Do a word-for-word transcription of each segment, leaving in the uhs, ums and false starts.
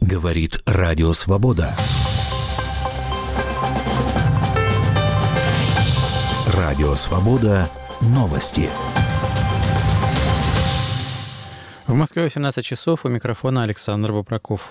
Говорит Радио Свобода. Радио Свобода. Новости. В Москве восемнадцать часов. У микрофона Александр Бобраков.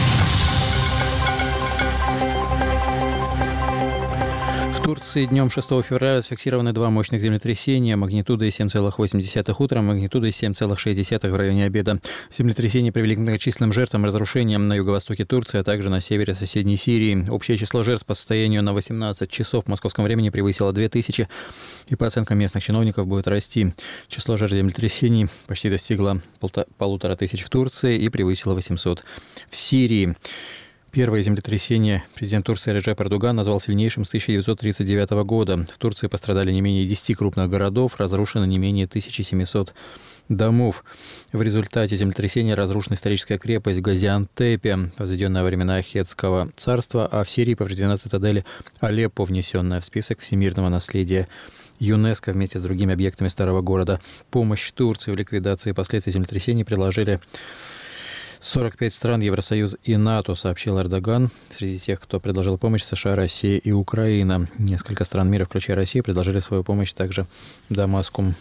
В Турции днем шестого февраля зафиксированы два мощных землетрясения магнитудой семь целых восемь десятых утром, магнитудой семь целых шесть десятых в районе обеда. Землетрясения привели к многочисленным жертвам и разрушениям на юго-востоке Турции, а также на севере соседней Сирии. Общее число жертв по состоянию на восемнадцать часов в московском времени превысило две тысячи, и по оценкам местных чиновников будет расти. Число жертв землетрясений почти достигло полутора тысяч в Турции и превысило восемьсот в Сирии. Первое землетрясение президент Турции Реджеп Эрдоган назвал сильнейшим с тысяча девятьсот тридцать девятого года. В Турции пострадали не менее десяти крупных городов, разрушено не менее тысячи семисот домов. В результате землетрясения разрушена историческая крепость в Газиантепе, возведенная во времена Хеттского царства, а в Сирии повреждена цитадель Алеппо, внесенная в список всемирного наследия ЮНЕСКО вместе с другими объектами старого города. Помощь Турции в ликвидации последствий землетрясений предложили сорок пять стран, Евросоюз и НАТО, сообщил Эрдоган. Среди тех, кто предложил помощь, США, Россия и Украина. Несколько стран мира, включая Россию, предложили свою помощь также Дамаску.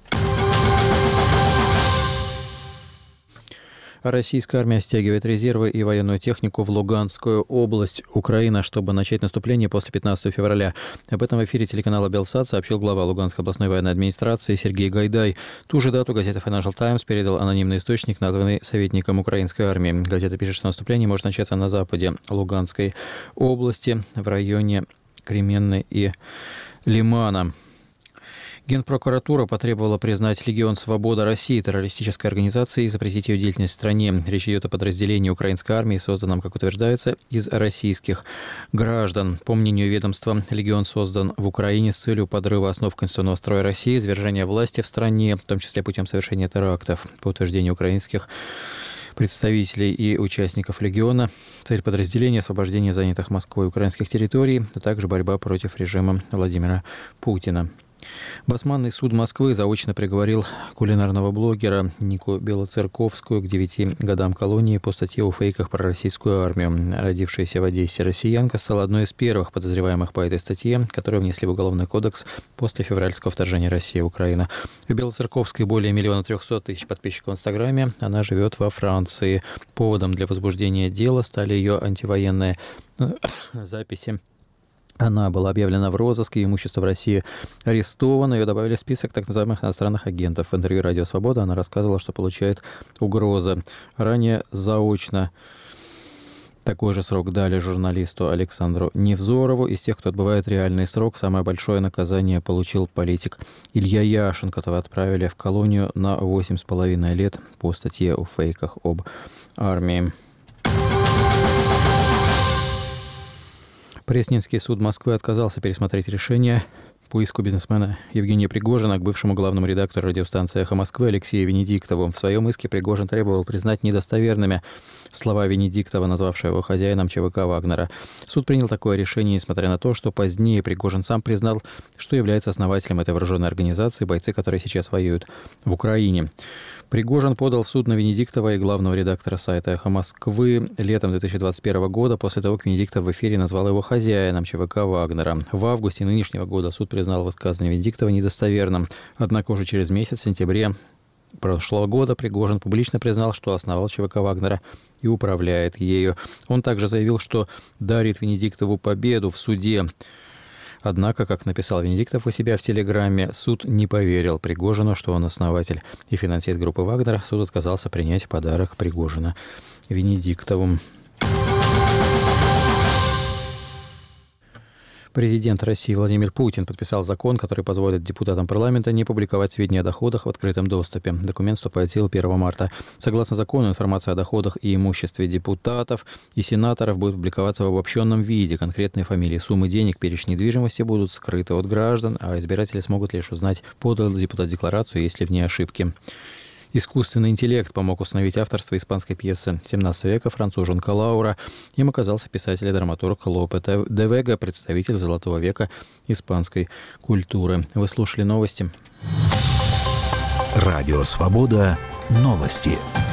Российская армия стягивает резервы и военную технику в Луганскую область, Украина, чтобы начать наступление после пятнадцатого февраля. Об этом в эфире телеканала Белсат сообщил глава Луганской областной военной администрации Сергей Гайдай. Ту же дату газета Financial Times передал анонимный источник, названный советником украинской армии. Газета пишет, что наступление может начаться на западе Луганской области, в районе Кременной и Лимана. Генпрокуратура потребовала признать Легион Свобода России террористической организацией и запретить ее деятельность в стране. Речь идет о подразделении украинской армии, созданном, как утверждается, из российских граждан. По мнению ведомства, Легион создан в Украине с целью подрыва основ конституционного строя России, свержения власти в стране, в том числе путем совершения терактов. По утверждению украинских представителей и участников Легиона, цель подразделения – освобождение занятых Москвой украинских территорий, а также борьба против режима Владимира Путина. Басманный суд Москвы заочно приговорил кулинарного блогера Нику Белоцерковскую к девяти годам колонии по статье о фейках про российскую армию. Родившаяся в Одессе россиянка стала одной из первых подозреваемых по этой статье, которую внесли в Уголовный кодекс после февральского вторжения России в Украину. У Белоцерковской более миллиона трехсот тысяч подписчиков в Инстаграме. Она живет во Франции. Поводом для возбуждения дела стали ее антивоенные записи. Она была объявлена в розыск, и имущество в России арестовано. Ее добавили в список так называемых иностранных агентов. В интервью «Радио Свобода» она рассказывала, что получает угрозы. Ранее заочно такой же срок дали журналисту Александру Невзорову. Из тех, кто отбывает реальный срок, самое большое наказание получил политик Илья Яшин, которого отправили в колонию на восемь с половиной лет по статье о фейках об армии. Пресненский суд Москвы отказался пересмотреть решение по иску бизнесмена Евгения Пригожина к бывшему главному редактору радиостанции «Эхо Москвы» Алексею Венедиктову. В своем иске Пригожин требовал признать недостоверными слова Венедиктова, назвавшего его хозяином ЧВК «Вагнера». Суд принял такое решение, несмотря на то, что позднее Пригожин сам признал, что является основателем этой вооруженной организации, бойцы которой сейчас воюют в Украине. Пригожин подал в суд на Венедиктова и главного редактора сайта «Эхо Москвы» летом две тысячи двадцать первого года, после того, как Венедиктов в эфире назвал его хозяином ЧВК «Вагнера». В августе нынешнего года суд признал высказывание Венедиктова недостоверным. Однако уже через месяц, в сентябре прошлого года, Пригожин публично признал, что основал ЧВК «Вагнера» и управляет ею. Он также заявил, что дарит Венедиктову победу в суде. Однако, как написал Венедиктов у себя в Телеграме, суд не поверил Пригожину, что он основатель и финансист группы «Вагнер». Суд отказался принять подарок Пригожина Венедиктову. Президент России Владимир Путин подписал закон, который позволит депутатам парламента не публиковать сведения о доходах в открытом доступе. Документ вступает в силу первого марта. Согласно закону, информация о доходах и имуществе депутатов и сенаторов будет публиковаться в обобщенном виде. Конкретные фамилии, суммы денег, перечень недвижимости будут скрыты от граждан, а избиратели смогут лишь узнать, подал ли депутат декларацию, есть ли в ней ошибки. Искусственный интеллект помог установить авторство испанской пьесы семнадцатого века «Француженка Лаура». Им оказался писатель и драматург Лопе де Вега, представитель золотого века испанской культуры. Вы слушали новости. Радио Свобода. Новости.